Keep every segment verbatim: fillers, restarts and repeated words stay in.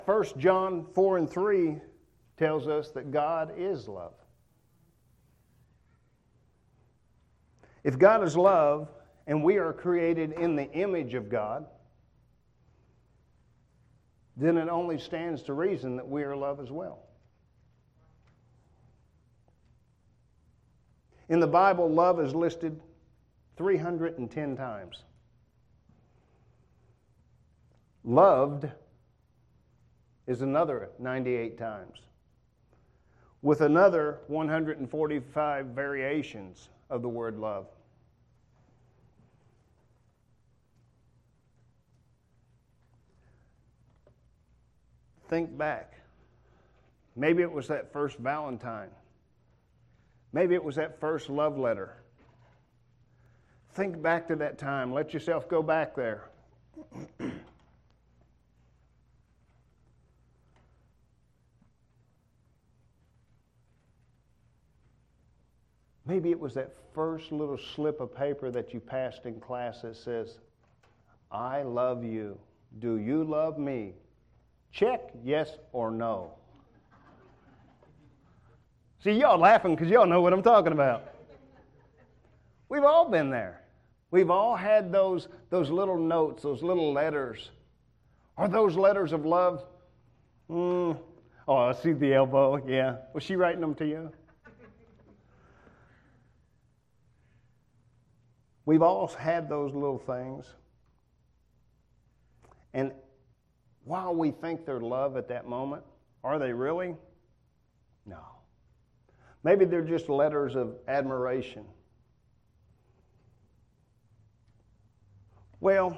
First John four and three tells us that God is love. If God is love and we are created in the image of God, then it only stands to reason that we are love as well. In the Bible, love is listed three hundred ten times. Loved is another ninety-eight times, with another one hundred forty-five variations of the word love. Think back. Maybe it was that first Valentine. Maybe it was that first love letter. Think back to that time. Let yourself go back there. Maybe it was that first little slip of paper that you passed in class that says, I love you. Do you love me? Check yes or no. See, y'all laughing because y'all know what I'm talking about. We've all been there. We've all had those, those little notes, those little letters. Are those letters of love? Mm. Oh, I see the elbow. Yeah. Was she writing them to you? We've all had those little things. And while we think they're love at that moment, are they really? No. Maybe they're just letters of admiration. Well,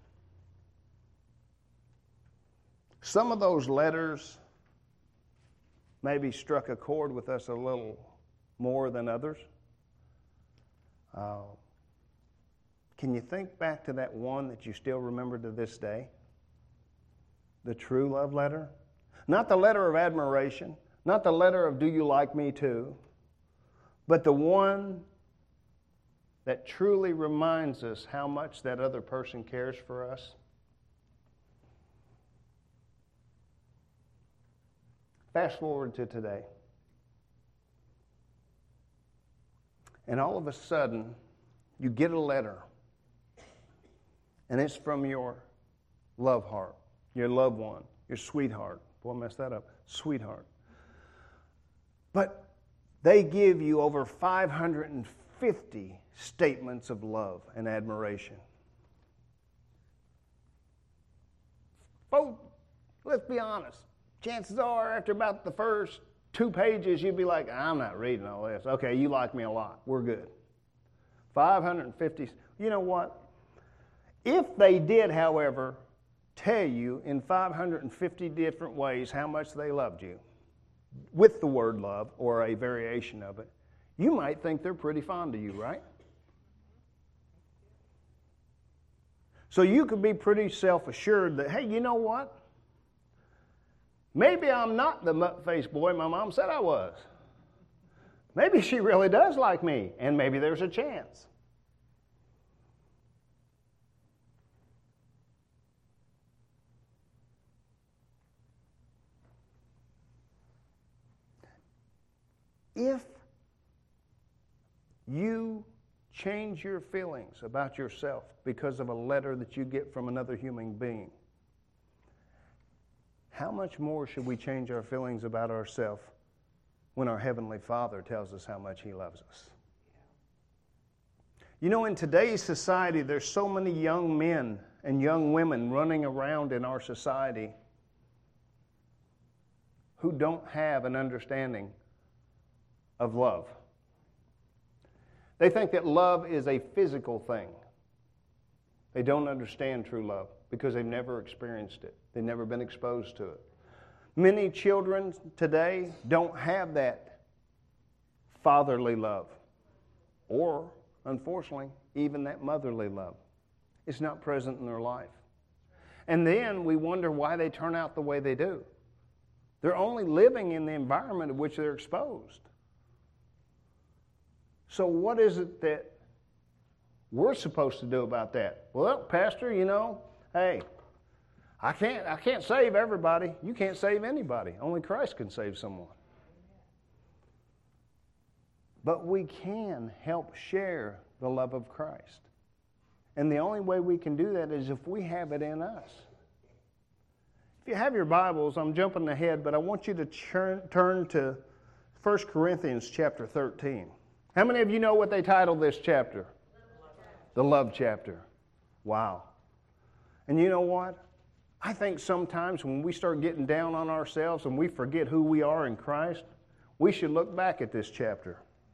some of those letters maybe struck a chord with us a little more than others. Uh, can you think back to that one that you still remember to this day? The true love letter? Not the letter of admiration, not the letter of do you like me too, but the one that truly reminds us how much that other person cares for us. Fast forward to today. And all of a sudden, you get a letter. And it's from your love heart, your loved one, your sweetheart. Boy, I messed that up. Sweetheart. But they give you over five hundred fifty statements of love and admiration. Folks, let's be honest. Chances are, after about the first two pages, you'd be like, I'm not reading all this. Okay, you like me a lot. We're good. five hundred fifty. You know what? If they did, however, tell you in five hundred fifty different ways how much they loved you, with the word love or a variation of it, you might think they're pretty fond of you, right? So you could be pretty self-assured that, hey, you know what? Maybe I'm not the mut-faced boy my mom said I was. Maybe she really does like me, and maybe there's a chance. If you change your feelings about yourself because of a letter that you get from another human being, how much more should we change our feelings about ourselves when our Heavenly Father tells us how much He loves us? You know, in today's society, there's so many young men and young women running around in our society who don't have an understanding of love. They think that love is a physical thing. They don't understand true love because they've never experienced it. They've never been exposed to it. Many children today don't have that fatherly love, or, unfortunately, even that motherly love. It's not present in their life. And then we wonder why they turn out the way they do. They're only living in the environment in which they're exposed. So what is it that we're supposed to do about that? Well, Pastor, you know, hey, I can't, I can't save everybody. You can't save anybody. Only Christ can save someone. But we can help share the love of Christ. And the only way we can do that is if we have it in us. If you have your Bibles, I'm jumping ahead, but I want you to turn, turn to First Corinthians chapter thirteen. How many of you know what they titled this chapter? The love chapter. Wow. And you know what? I think sometimes when we start getting down on ourselves and we forget who we are in Christ, we should look back at this chapter.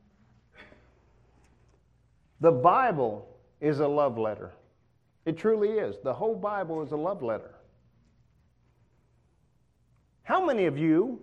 The Bible is a love letter. It truly is. The whole Bible is a love letter. How many of you,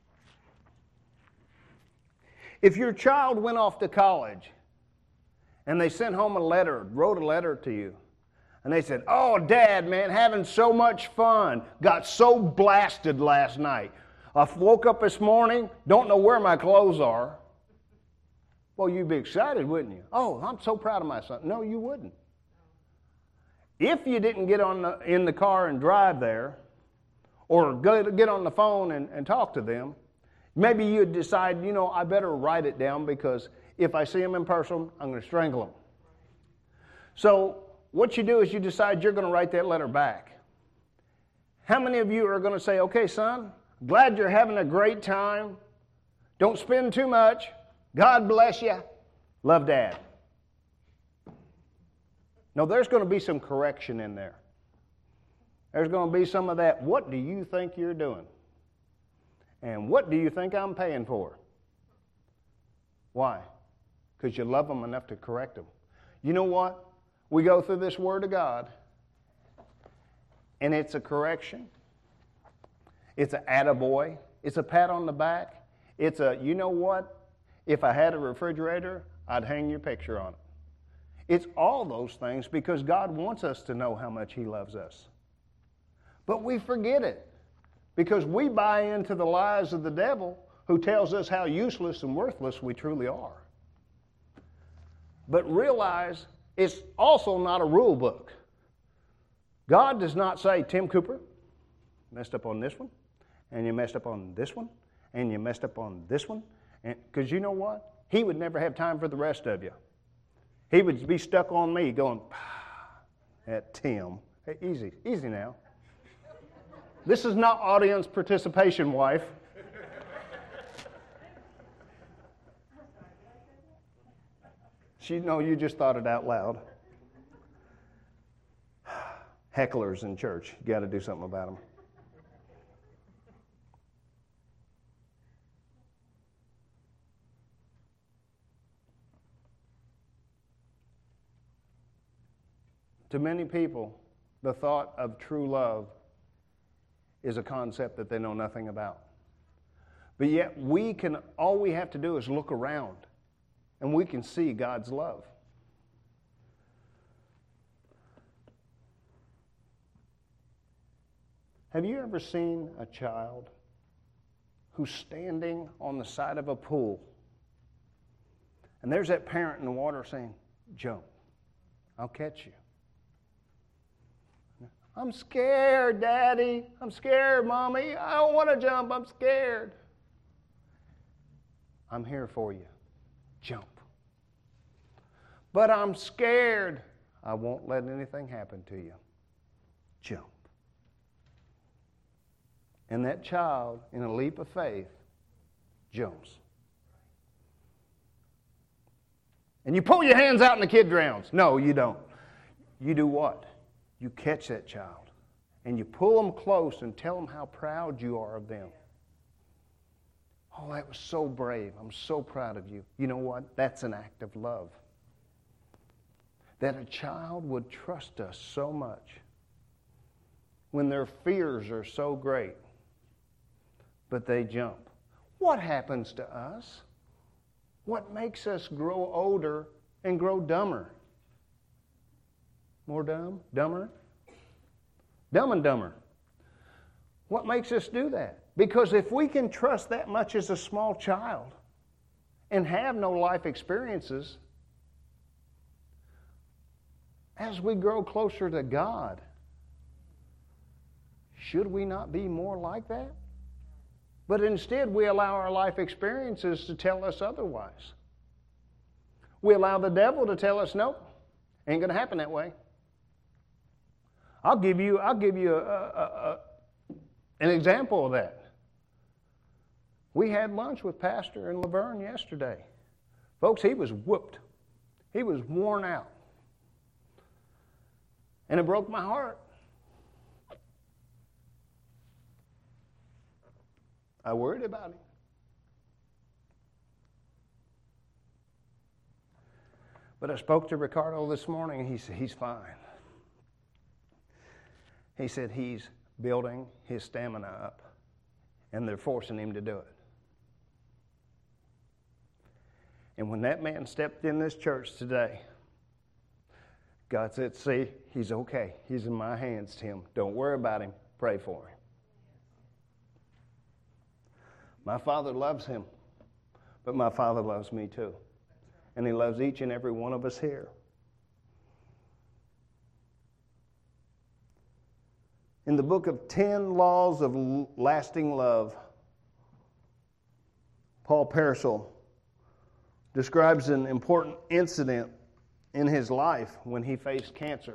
if your child went off to college and they sent home a letter, wrote a letter to you, and they said, "Oh, Dad, man, having so much fun. Got so blasted last night. I woke up this morning, don't know where my clothes are." Well, you'd be excited, wouldn't you? "Oh, I'm so proud of my son." No, you wouldn't. If you didn't get on the, in the car and drive there, or go, get on the phone and, and talk to them, maybe you'd decide, you know, I better write it down because if I see them in person, I'm going to strangle them. So what you do is you decide you're going to write that letter back. How many of you are going to say, "Okay, son, glad you're having a great time. Don't spend too much. God bless you. Love, Dad"? No, there's going to be some correction in there. There's going to be some of that, "What do you think you're doing? And what do you think I'm paying for?" Why? Because you love them enough to correct them. You know what? We go through this Word of God, and it's a correction. It's an attaboy. It's a pat on the back. It's a, you know what? If I had a refrigerator, I'd hang your picture on it. It's all those things because God wants us to know how much He loves us. But we forget it because we buy into the lies of the devil who tells us how useless and worthless we truly are. But realize it's also not a rule book. God does not say, "Tim Cooper, messed up on this one, and you messed up on this one, and you messed up on this one." Because you know what? He would never have time for the rest of you. He would be stuck on me going, at Tim. Hey, easy, easy now. This is not audience participation, wife. She, no, you just thought it out loud. Hecklers in church, you got to do something about them. To many people, the thought of true love is a concept that they know nothing about. But yet we can, all we have to do is look around and we can see God's love. Have you ever seen a child who's standing on the side of a pool and there's that parent in the water saying, "Jump, I'll catch you"? "I'm scared, Daddy. I'm scared, Mommy. I don't want to jump. I'm scared." "I'm here for you. Jump." "But I'm scared." "I won't let anything happen to you. Jump." And that child, in a leap of faith, jumps. And you pull your hands out and the kid drowns. No, you don't. You do what? You catch that child and you pull them close and tell them how proud you are of them. "Oh, that was so brave. I'm so proud of you." You know what? That's an act of love. That a child would trust us so much when their fears are so great, but they jump. What happens to us? What makes us grow older and grow dumber? More dumb? Dumber? Dumb and dumber. What makes us do that? Because if we can trust that much as a small child and have no life experiences, as we grow closer to God, Should we not be more like that? But instead, we allow our life experiences to tell us otherwise. We allow the devil to tell us, nope, ain't going to happen that way. I'll give you, I'll give you a, a, a, an example of that. We had lunch with Pastor in Laverne yesterday. Folks, he was whooped. He was worn out. And it broke my heart. I worried about him. But I spoke to Ricardo this morning, and he said he's fine. He said he's building his stamina up, and they're forcing him to do it. And when that man stepped in this church today, God said, see, he's okay. He's in my hands, Tim. Don't worry about him. Pray for him. My Father loves him, but my Father loves me too. And he loves each and every one of us here. In the book of ten Laws of Lasting Love, Paul Parasol describes an important incident in his life when he faced cancer.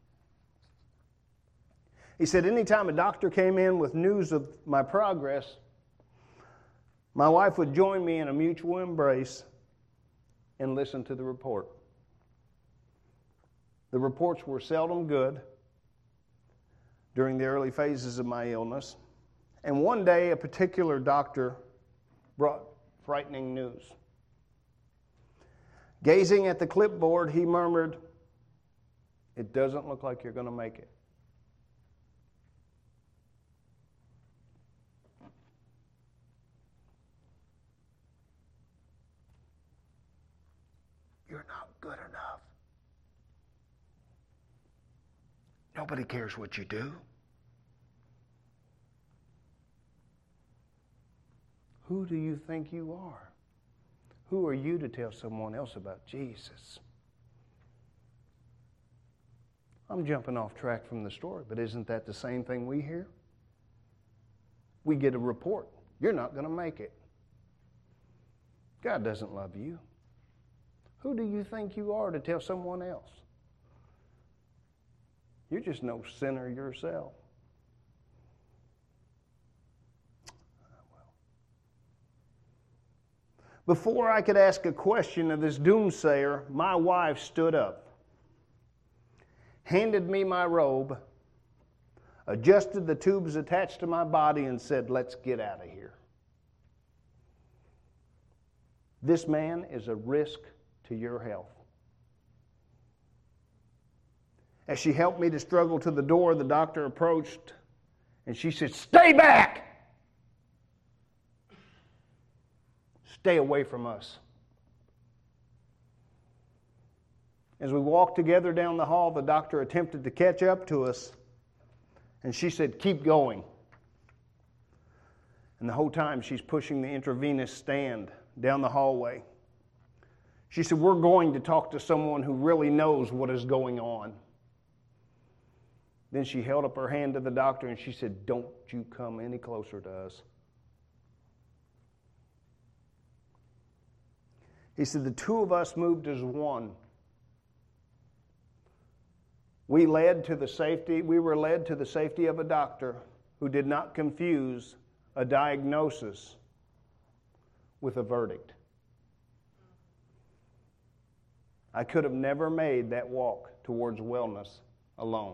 He said, anytime a doctor came in with news of my progress, my wife would join me in a mutual embrace and listen to the report. The reports were seldom good during the early phases of my illness. And one day, a particular doctor brought frightening news. Gazing at the clipboard, he murmured, "It doesn't look like you're going to make it." You're not good enough. Nobody cares what you do. Who do you think you are? Who are you to tell someone else about Jesus? I'm jumping off track from the story, but isn't that the same thing we hear? We get a report. You're not going to make it. God doesn't love you. Who do you think you are to tell someone else? You're just no sinner yourself. Before I could ask a question of this doomsayer, my wife stood up, handed me my robe, adjusted the tubes attached to my body, and said, "Let's get out of here." This man is a risk to your health. As she helped me to struggle to the door, the doctor approached, and she said, "Stay back! Stay away from us." As we walked together down the hall, the doctor attempted to catch up to us, and she said, "Keep going." And the whole time she's pushing the intravenous stand down the hallway. She said, "We're going to talk to someone who really knows what is going on." Then she held up her hand to the doctor and she said, "Don't you come any closer to us." He said, the two of us moved as one. We led to the safety, we were led to the safety of a doctor who did not confuse a diagnosis with a verdict. I could have never made that walk towards wellness alone.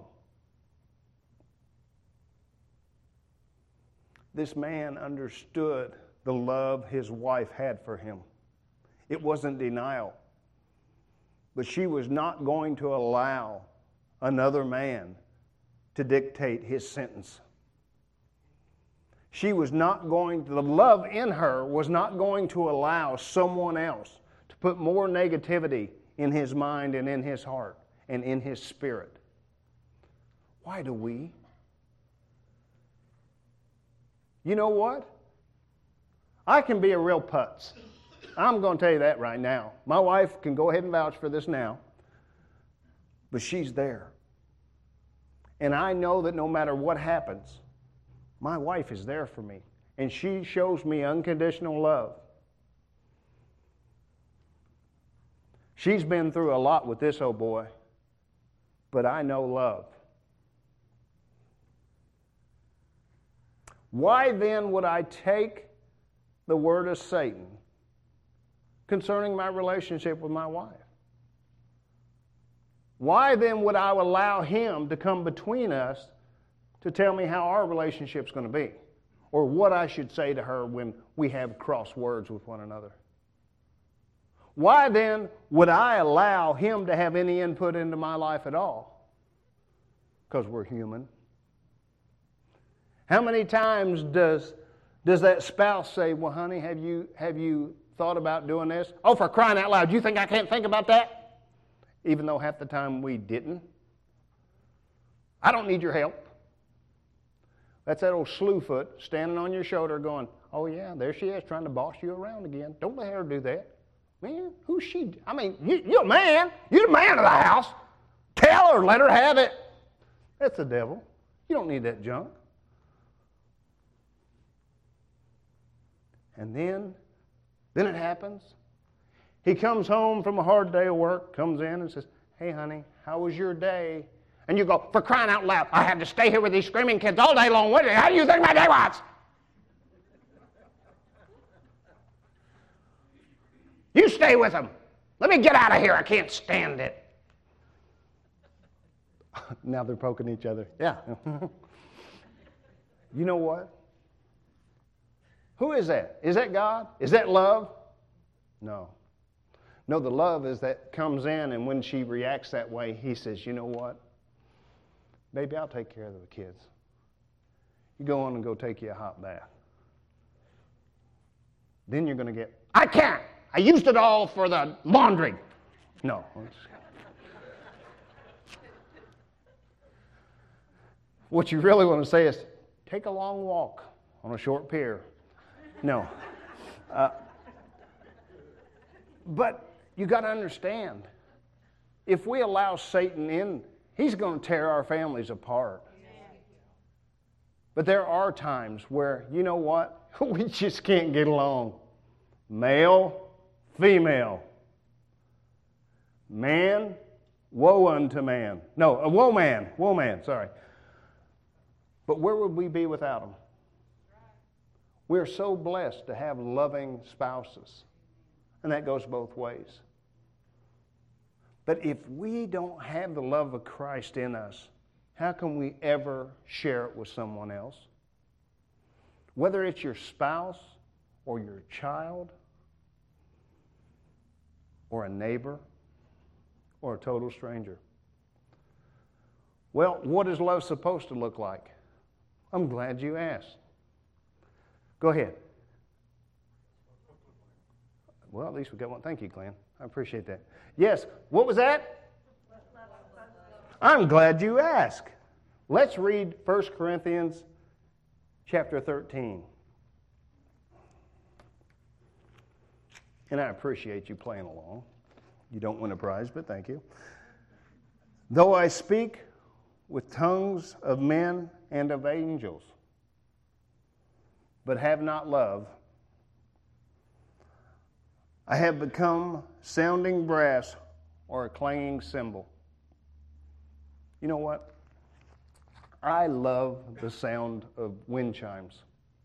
This man understood the love his wife had for him. It wasn't denial. But she was not going to allow another man to dictate his sentence. She was not going to, the love in her was not going to allow someone else to put more negativity in his mind and in his heart and in his spirit. Why do we? You know what? I can be a real putz. I'm going to tell you that right now. My wife can go ahead and vouch for this now. But she's there. And I know that no matter what happens, My wife is there for me, and she shows me unconditional love. She's been through a lot with this old boy, but I know love. Why then would I take the word of Satan concerning my relationship with my wife? Why then would I allow him to come between us to tell me how our relationship's going to be, or what I should say to her when we have cross words with one another? Why then would I allow him to have any input into my life at all? Because we're human. How many times does, does that spouse say, well, honey, have you, have you thought about doing this? Oh, for crying out loud, you think I can't think about that? Even though half the time we didn't. I don't need your help. That's that old slewfoot standing on your shoulder going, oh yeah, there she is trying to boss you around again. Don't let her do that. Man, who's she? I mean, you, you're a man. You're the man of the house. Tell her, let her have it. That's the devil. You don't need that junk. And then, then it happens. He comes home from a hard day of work, comes in and says, hey, honey, how was your day? And you go, for crying out loud, I had to stay here with these screaming kids all day long. What, how do you think my day was? You stay with them. Let me get out of here. I can't stand it. Now they're poking each other. Yeah. You know what? Who is that? Is that God? Is that love? No. No, the love is that comes in, and when she reacts that way, he says, you know what? Baby, I'll take care of the kids. You go on and go take you a hot bath. Then you're going to get, I can't. I used it all for the laundry. No. What you really want to say is, take a long walk on a short pier. No. Uh, but you got to understand, if we allow Satan in, he's going to tear our families apart. But there are times where, you know what? We just can't get along. Male, female. Man, woe unto man. No, a woe man. Woe man, sorry. But where would we be without them? We're so blessed to have loving spouses. And that goes both ways. But if we don't have the love of Christ in us, how can we ever share it with someone else? Whether it's your spouse or your child or a neighbor or a total stranger. Well, what is love supposed to look like? I'm glad you asked. Go ahead. Well, at least we got one. Thank you, Glenn. I appreciate that. Yes, what was that? I'm glad you asked. Let's read First Corinthians chapter thirteen. And I appreciate you playing along. You don't win a prize, but thank you. Though I speak with tongues of men and of angels, but have not love, I have become sounding brass or a clanging cymbal. You know what? I love the sound of wind chimes.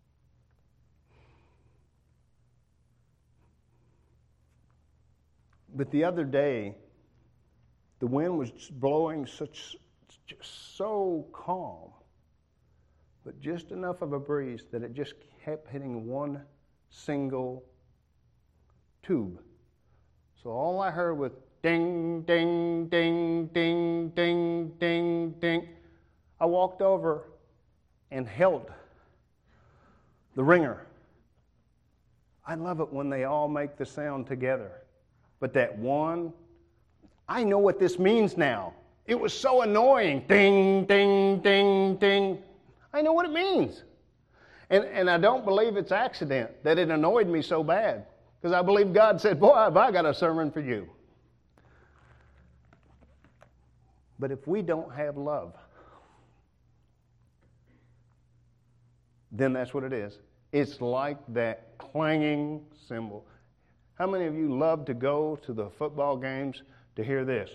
But the other day, the wind was blowing such, just so calm, but just enough of a breeze that it just kept hitting one single tube. So all I heard was ding, ding, ding, ding, ding, ding, ding. I walked over and held the ringer. I love it when they all make the sound together. But that one, I know what this means now. It was so annoying. Ding, ding, ding, ding. I know what it means. And, and I don't believe it's accident that it annoyed me so bad. Because I believe God said, boy, have I got a sermon for you. But if we don't have love, then that's what it is. It's like that clanging cymbal. How many of you love to go to the football games to hear this?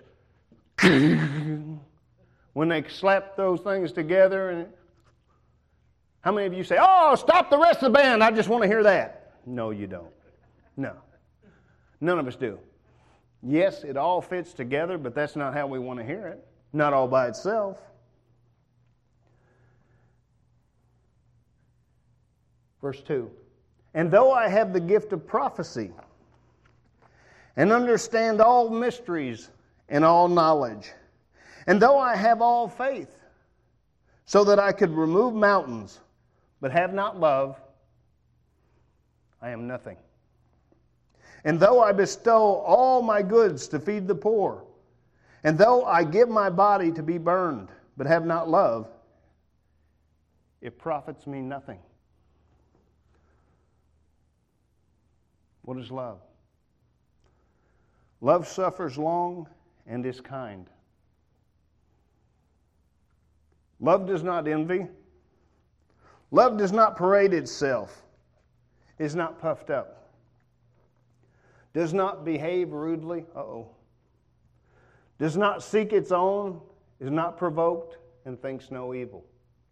When they slap those things together, and how many of you say, "Oh, stop the rest of the band, I just want to hear that"? No, you don't. No. None of us do. Yes, it all fits together, but that's not how we want to hear it. Not all by itself. Verse two. And though I have the gift of prophecy and understand all mysteries and all knowledge, and though I have all faith, so that I could remove mountains, but have not love, I am nothing. And though I bestow all my goods to feed the poor, and though I give my body to be burned, but have not love, it profits me nothing. What is love? Love suffers long and is kind. Love does not envy. Love does not parade itself, is not puffed up, does not behave rudely, uh-oh, does not seek its own, is not provoked, and thinks no evil.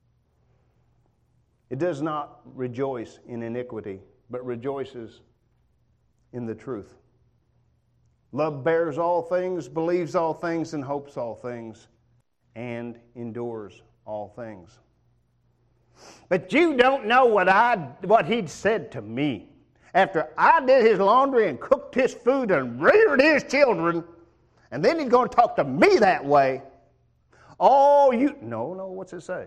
It does not rejoice in iniquity, but rejoices in the truth. Love bears all things, believes all things, and hopes all things, and endures all things. But you don't know what I what he'd said to me after I did his laundry and cooked his food and reared his children, and then he's going to talk to me that way. Oh, you no, no, what's it say?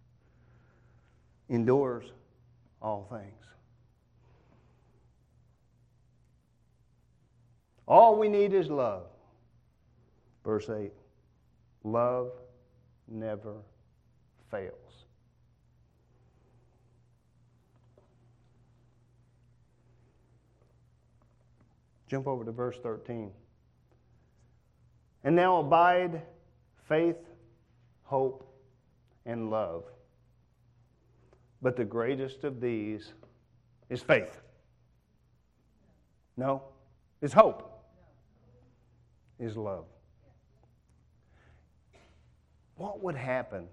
Endures all things. All we need is love. Verse eight. Love never fails. Jump over to verse thirteen. And now abide faith, hope, and love. But the greatest of these is faith. No, is hope. Is love. What would happen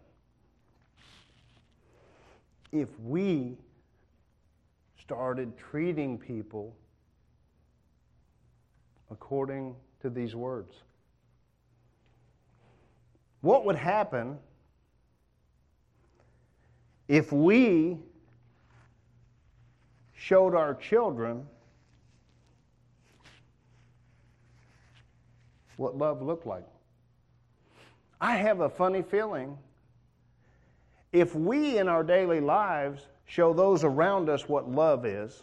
if we started treating people according to these words? What would happen if we showed our children what love looked like? I have a funny feeling if we in our daily lives show those around us what love is,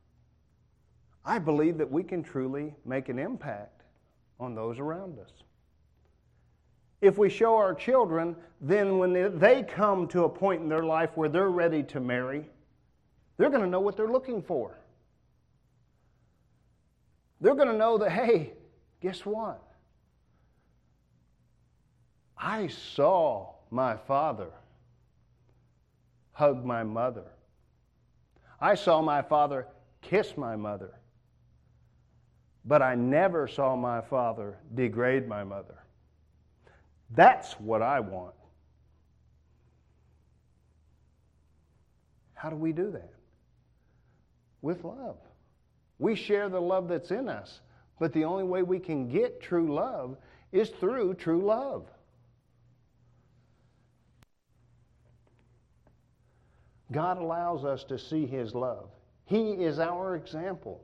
I believe that we can truly make an impact on those around us. If we show our children, then when they come to a point in their life where they're ready to marry, they're going to know what they're looking for. They're going to know that, hey, guess what? I saw my father hug my mother. I saw my father kiss my mother. But I never saw my father degrade my mother. That's what I want. How do we do that? With love. We share the love that's in us, but the only way we can get true love is through true love. God allows us to see His love. He is our example.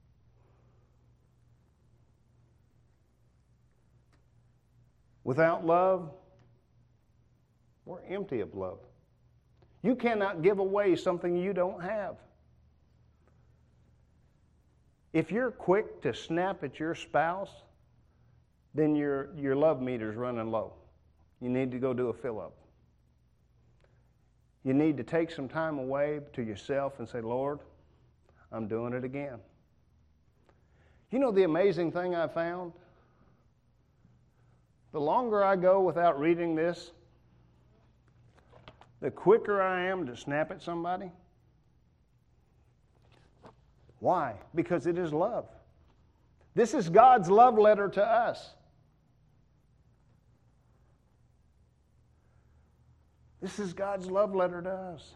Without love, we're empty of love. You cannot give away something you don't have. If you're quick to snap at your spouse, then your, your love meter's running low. You need to go do a fill-up. You need to take some time away to yourself and say, Lord, I'm doing it again. You know the amazing thing I found? The longer I go without reading this, the quicker I am to snap at somebody. Why? Because it is love. This is God's love letter to us. This is God's love letter to us.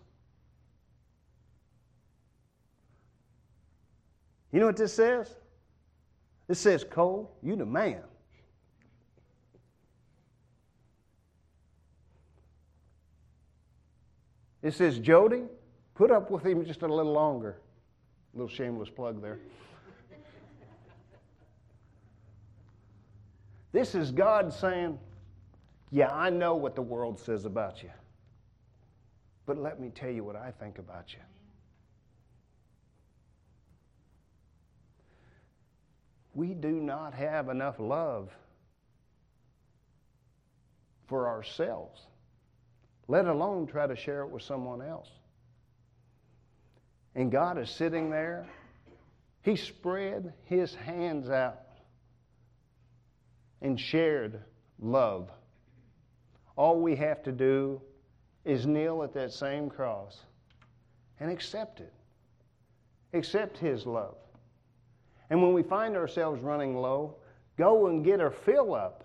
You know what this says? This says, Cole, you the man. It says, Jody, put up with him just a little longer. A little shameless plug there. This is God saying, yeah, I know what the world says about you, but let me tell you what I think about you. We do not have enough love for ourselves, let alone try to share it with someone else. And God is sitting there. He spread His hands out and shared love. All we have to do is kneel at that same cross and accept it. Accept His love. And when we find ourselves running low, go and get our fill up.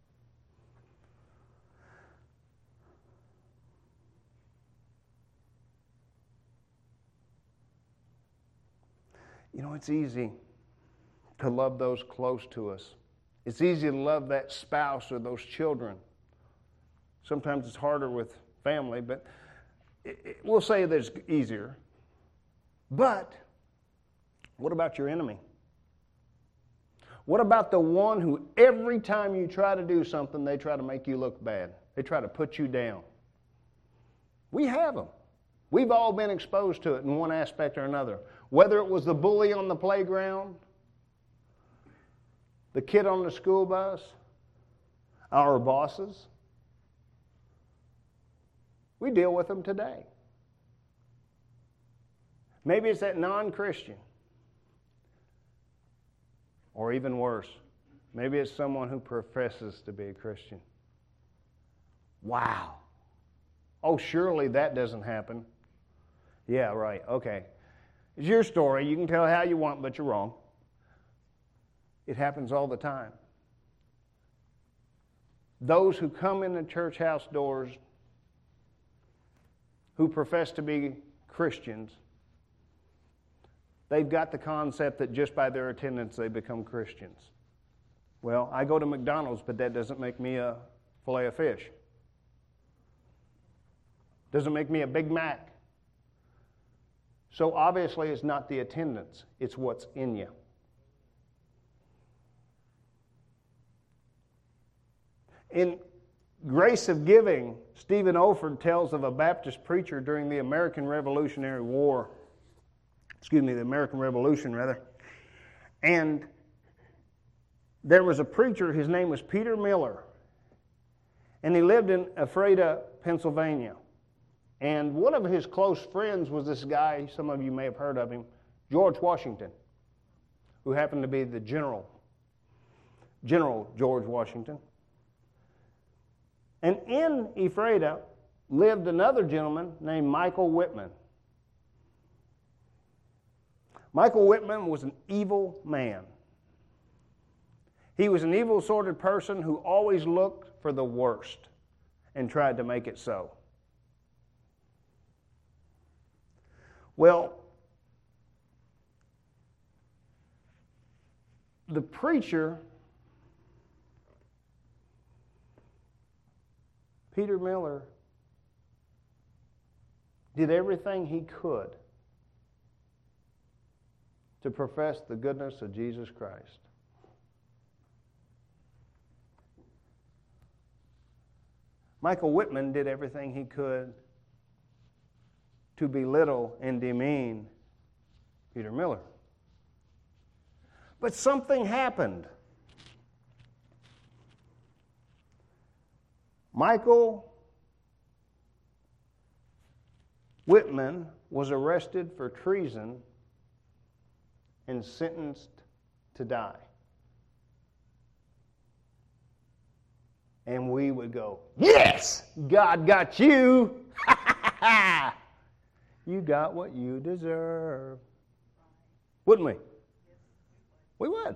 You know, it's easy to love those close to us. It's easy to love that spouse or those children. Sometimes it's harder with family, but it, it, we'll say that it's easier. But what about your enemy? What about the one who every time you try to do something, they try to make you look bad? They try to put you down. We have them. We've all been exposed to it in one aspect or another. Whether it was the bully on the playground, the kid on the school bus, our bosses. We deal with them today. Maybe it's that non-Christian. Or even worse, maybe it's someone who professes to be a Christian. Wow. Oh, surely that doesn't happen. Yeah, right. Okay. It's your story. You can tell how you want, but you're wrong. It happens all the time. Those who come in the church house doors who profess to be Christians, they've got the concept that just by their attendance they become Christians. Well, I go to McDonald's, but that doesn't make me a fillet of fish. Doesn't make me a Big Mac. So obviously it's not the attendance, it's what's in you. In Grace of Giving, Stephen Olford tells of a Baptist preacher during the American Revolutionary War. Excuse me, the American Revolution, rather. And there was a preacher, his name was Peter Miller, and he lived in Ephrata, Pennsylvania. And one of his close friends was this guy, some of you may have heard of him, George Washington, who happened to be the general, General George Washington. And in Ephrata lived another gentleman named Michael Whitman. Michael Whitman was an evil man. He was an evil-sorted person who always looked for the worst and tried to make it so. Well, the preacher, Peter Miller, did everything he could to profess the goodness of Jesus Christ. Michael Whitman did everything he could to belittle and demean Peter Miller. But something happened. Michael Whitman was arrested for treason and sentenced to die. And we would go, yes, God got you. You got what you deserve. Wouldn't we? We would.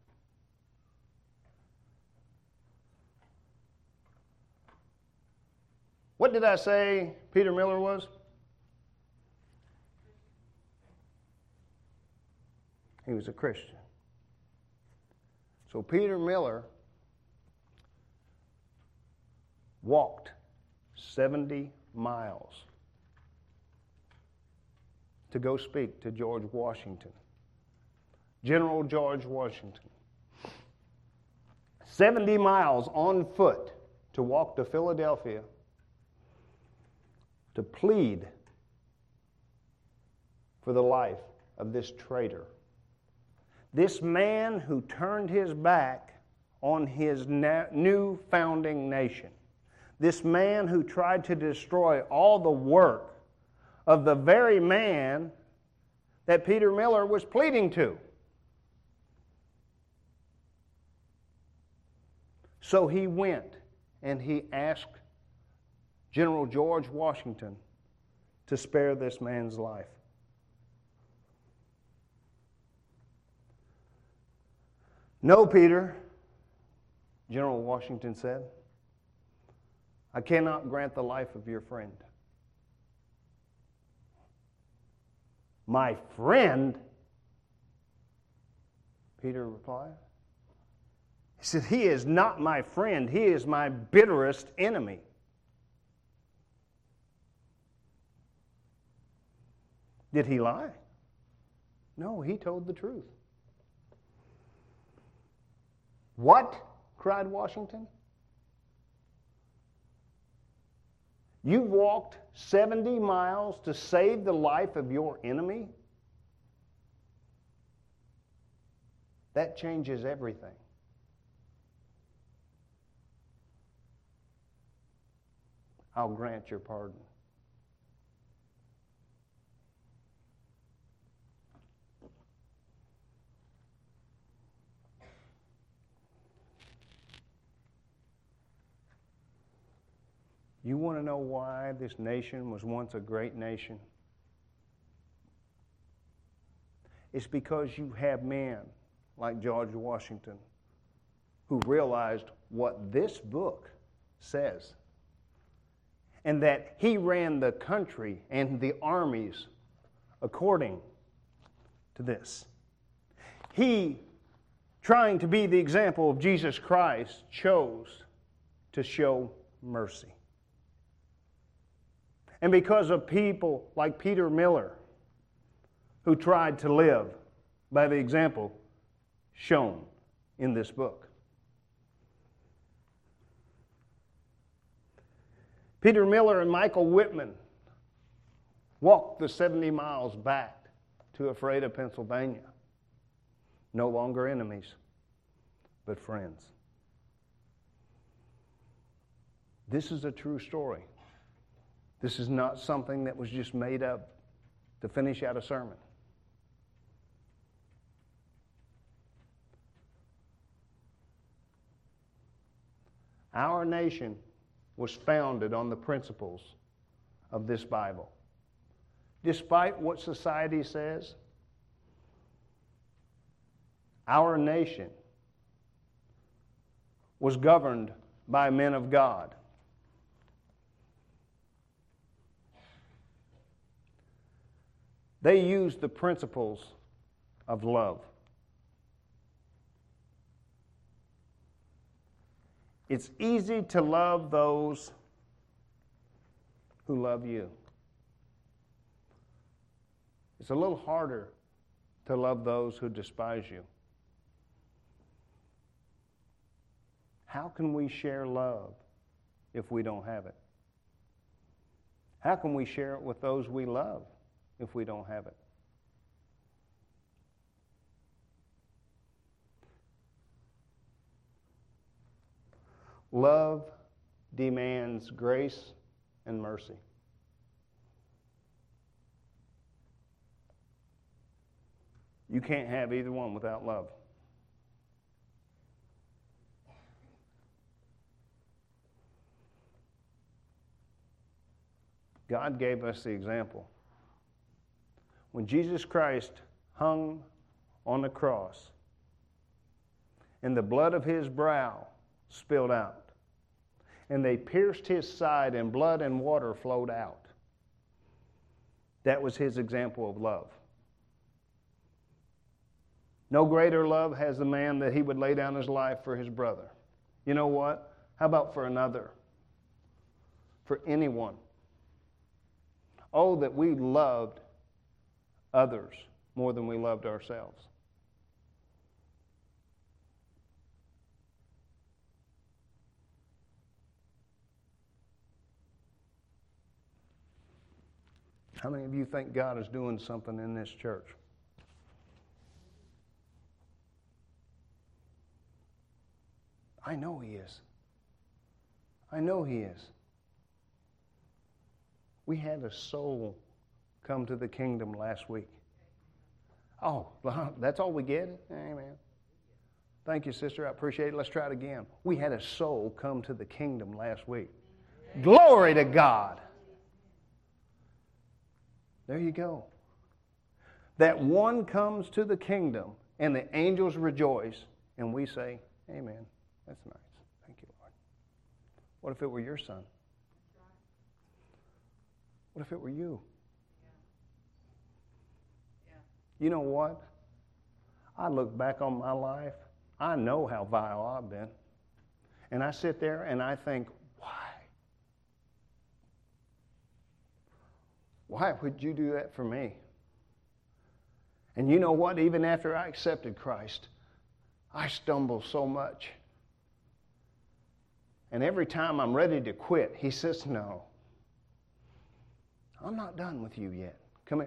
What did I say Peter Miller was? He was a Christian. So Peter Miller walked seventy miles to go speak to George Washington, General George Washington. seventy miles on foot to walk to Philadelphia to plead for the life of this traitor. This man who turned his back on his na- new founding nation. This man who tried to destroy all the work of the very man that Peter Miller was pleading to. So he went and he asked General George Washington to spare this man's life. No, Peter, General Washington said, I cannot grant the life of your friend. My friend? Peter replied. He said, he is not my friend. He is my bitterest enemy. Did he lie? No, he told the truth. What? Cried Washington. You've walked seventy miles to save the life of your enemy? That changes everything. I'll grant your pardon. You want to know why this nation was once a great nation? It's because you have men like George Washington who realized what this book says, and that he ran the country and the armies according to this. He, trying to be the example of Jesus Christ, chose to show mercy. And because of people like Peter Miller, who tried to live by the example shown in this book. Peter Miller and Michael Whitman walked the seventy miles back to Ephrata, Pennsylvania. No longer enemies, but friends. This is a true story. This is not something that was just made up to finish out a sermon. Our nation was founded on the principles of this Bible. Despite what society says, our nation was governed by men of God. They used the principles of love. It's easy to love those who love you. It's a little harder to love those who despise you. How can we share love if we don't have it? How can we share it with those we love if we don't have it? Love demands grace and mercy. You can't have either one without love. God gave us the example. When Jesus Christ hung on the cross and the blood of his brow spilled out, and they pierced his side and blood and water flowed out, that was his example of love. No greater love has the man that he would lay down his life for his brother. You know what? How about for another? For anyone. Oh, that we loved others more than we loved ourselves. How many of you think God is doing something in this church? I know He is. I know He is. We had a soul come to the kingdom last week. Oh, that's all we get? Amen. Thank you, sister. I appreciate it. Let's try it again. We had a soul come to the kingdom last week. Glory to God. There you go. That one comes to the kingdom and the angels rejoice and we say, amen. That's nice. Thank you, Lord. What if it were your son? What if it were you? Yeah. Yeah. You know what? I look back on my life. I know how vile I've been. And I sit there and I think, why? Why would you do that for me? And you know what? Even after I accepted Christ, I stumble so much. And every time I'm ready to quit, He says, no. I'm not done with you yet. Come here.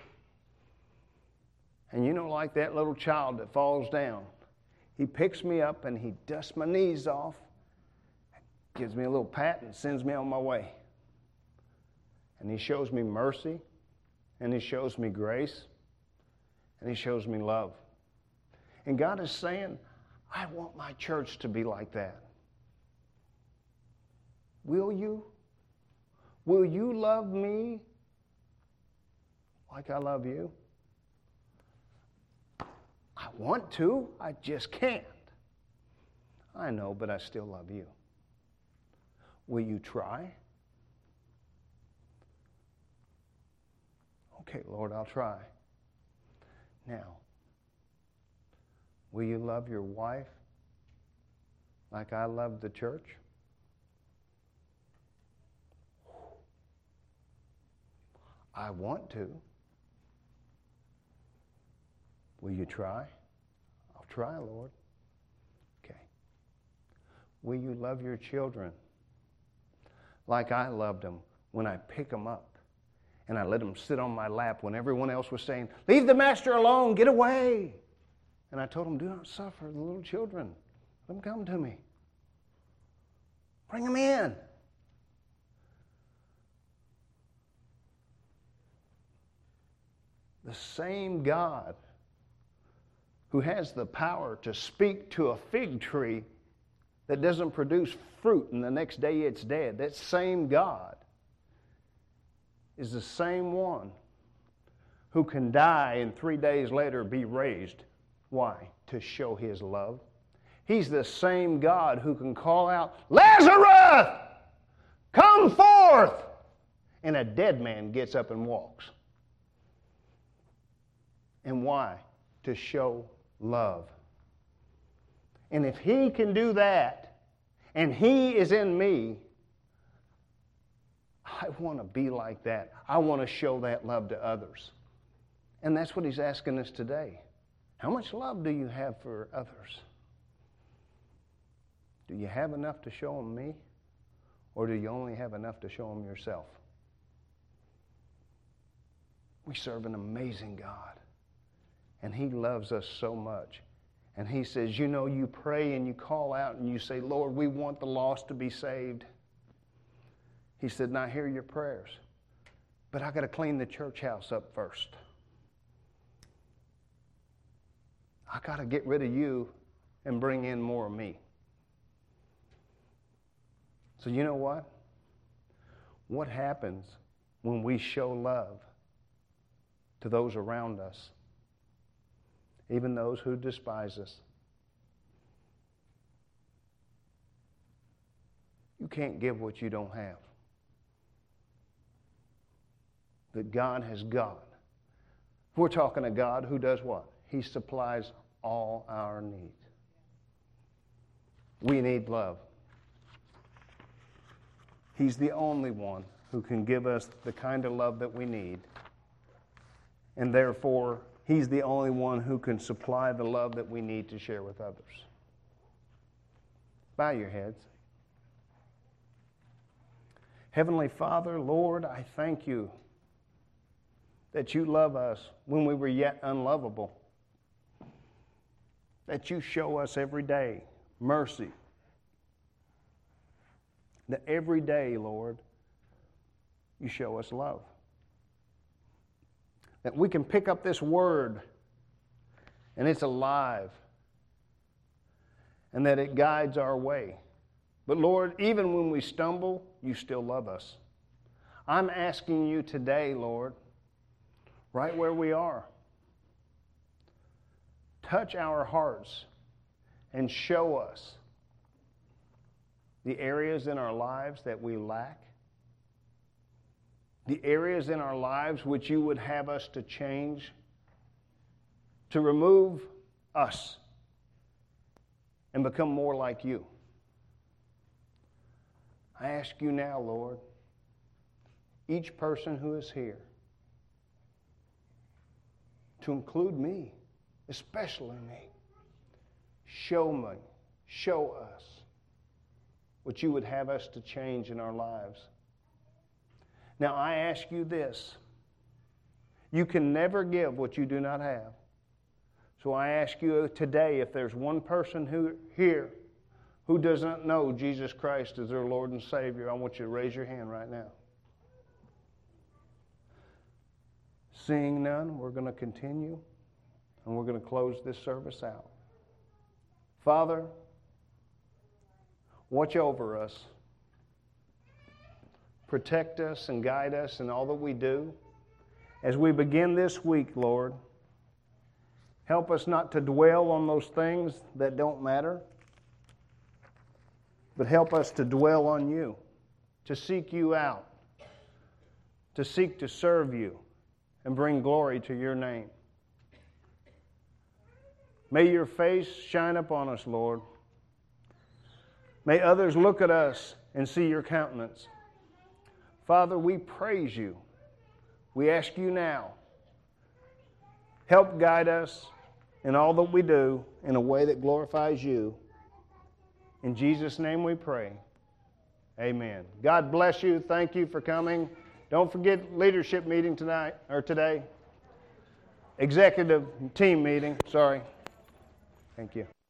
And you know, like that little child that falls down, He picks me up and He dusts my knees off, gives me a little pat and sends me on my way. And He shows me mercy, and He shows me grace, and He shows me love. And God is saying, I want my church to be like that. Will you? Will you love me like I love you? I want to, I just can't. I know, but I still love you. Will you try? Okay, Lord, I'll try. Now, will you love your wife like I love the church? I want to. Will you try? I'll try, Lord. Okay. Will you love your children like I loved them when I pick them up and I let them sit on my lap when everyone else was saying, leave the master alone, get away. And I told them, do not suffer the little children. Let them come to me. Bring them in. The same God who has the power to speak to a fig tree that doesn't produce fruit and the next day it's dead, that same God is the same one who can die and three days later be raised. Why? To show His love. He's the same God who can call out, Lazarus, come forth! And a dead man gets up and walks. And why? To show love. And if He can do that, and He is in me, I want to be like that. I want to show that love to others. And that's what He's asking us today. How much love do you have for others? Do you have enough to show them me? Or do you only have enough to show them yourself? We serve an amazing God. And He loves us so much. And He says, you know, you pray and you call out and you say, Lord, we want the lost to be saved. He said, now I hear your prayers. But I got to clean the church house up first. I got to get rid of you and bring in more of me. So you know what? What happens when we show love to those around us, even those who despise us. You can't give what you don't have. That God has got. We're talking a God who does what? He supplies all our needs. We need love. He's the only one who can give us the kind of love that we need. And therefore, He's the only one who can supply the love that we need to share with others. Bow your heads. Heavenly Father, Lord, I thank you that you love us when we were yet unlovable. That you show us every day mercy. That every day, Lord, you show us love. That we can pick up this word and it's alive. And that it guides our way. But Lord, even when we stumble, you still love us. I'm asking you today, Lord, right where we are, touch our hearts and show us the areas in our lives that we lack, the areas in our lives which you would have us to change, to remove us and become more like you. I ask you now, Lord, each person who is here, to include me, especially me, show me, show us what you would have us to change in our lives. Now, I ask you this. You can never give what you do not have. So I ask you today, if there's one person who here who does not know Jesus Christ as their Lord and Savior, I want you to raise your hand right now. Seeing none, we're going to continue, and we're going to close this service out. Father, watch over us. Protect us and guide us in all that we do. As we begin this week, Lord, help us not to dwell on those things that don't matter, but help us to dwell on you, to seek you out, to seek to serve you and bring glory to your name. May your face shine upon us, Lord. May others look at us and see your countenance. Father, we praise you. We ask you now, help guide us in all that we do in a way that glorifies you. In Jesus' name we pray. Amen. God bless you. Thank you for coming. Don't forget leadership meeting tonight or today. Executive team meeting. Sorry. Thank you.